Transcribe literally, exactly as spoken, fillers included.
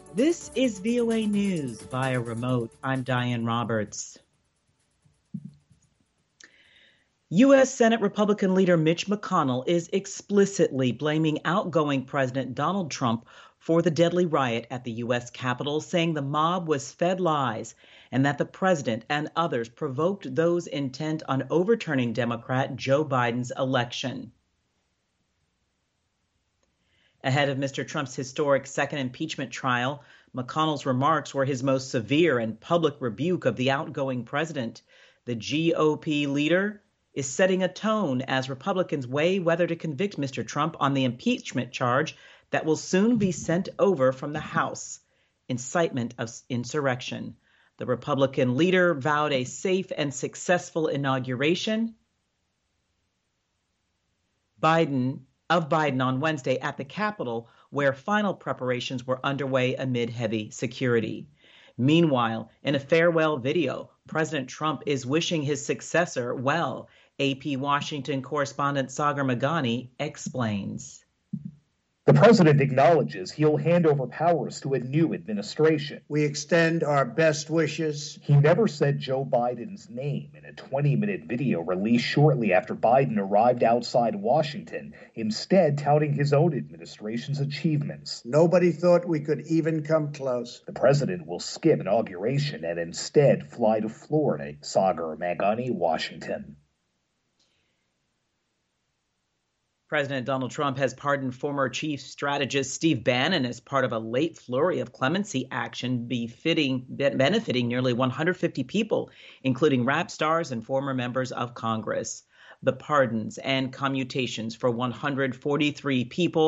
This is V O A News via remote. I'm Diane Roberts. U S. Senate Republican leader Mitch McConnell is explicitly blaming outgoing President Donald Trump for the deadly riot at the U S. Capitol, saying the mob was fed lies and that the president and others provoked those intent on overturning Democrat Joe Biden's election. Ahead of Mister Trump's historic second impeachment trial, McConnell's remarks were his most severe and public rebuke of the outgoing president. The G O P leader is setting a tone as Republicans weigh whether to convict Mister Trump on the impeachment charge that will soon be sent over from the House, incitement of insurrection. The Republican leader vowed a safe and successful inauguration. Biden of Biden on Wednesday at the Capitol, where final preparations were underway amid heavy security. Meanwhile, in a farewell video, President Trump is wishing his successor well. A P Washington correspondent Sagar Meghani explains. The president acknowledges he'll hand over powers to a new administration. We extend our best wishes. He never said Joe Biden's name in a twenty-minute video released shortly after Biden arrived outside Washington, instead touting his own administration's achievements. Nobody thought we could even come close. The president will skip inauguration and instead fly to Florida. Sagar Meghani, Washington. President Donald Trump has pardoned former chief strategist Steve Bannon as part of a late flurry of clemency action befitting, benefiting nearly one hundred fifty people, including rap stars and former members of Congress. The pardons and commutations for one hundred forty-three people